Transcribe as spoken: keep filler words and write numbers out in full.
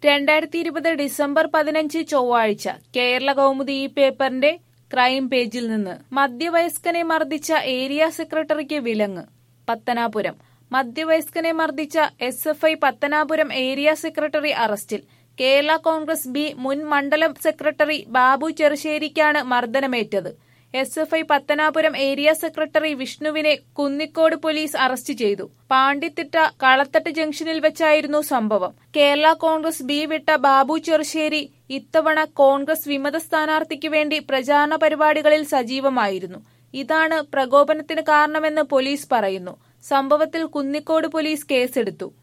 രണ്ടായിരത്തി ഇരുപത് ഡിസംബർ പതിനഞ്ച് ചൊവ്വാഴ്ച കേരള കൗമുദി ഈ പേപ്പറിന്റെ ക്രൈം പേജിൽ നിന്ന് മധ്യവയസ്കനെ മർദ്ദിച്ച ഏരിയ സെക്രട്ടറിക്ക് വിലങ്ങ്. പത്തനാപുരം മധ്യവയസ്കനെ മർദ്ദിച്ച S F I Pathanapuram area secretary അറസ്റ്റിൽ. കേരള കോൺഗ്രസ് ബി മുൻ മണ്ഡലം സെക്രട്ടറി ബാബു ചെറുശ്ശേരിക്കാണ് മർദ്ദനമേറ്റത്. S F I Pathanapuram area secretary വിഷ്ണുവിനെ കുന്നിക്കോട് പോലീസ് അറസ്റ്റ് ചെയ്തു. പാണ്ടിത്തിട്ട കളത്തട്ട് ജംഗ്ഷനിൽ വെച്ചായിരുന്നു സംഭവം. കേരള കോൺഗ്രസ് ബി വിട്ട ബാബു ചെറുശ്ശേരി ഇത്തവണ കോൺഗ്രസ് വിമത സ്ഥാനാർത്ഥിക്ക് വേണ്ടി പ്രചാരണ പരിപാടികളിൽ സജീവമായിരുന്നു. ഇതാണ് പ്രകോപനത്തിന് കാരണമെന്ന് പോലീസ് പറയുന്നു. സംഭവത്തിൽ കുന്നിക്കോട് പോലീസ് കേസെടുത്തു.